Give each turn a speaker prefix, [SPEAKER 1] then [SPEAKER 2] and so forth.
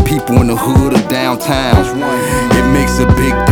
[SPEAKER 1] people in the hood or downtown. It makes a big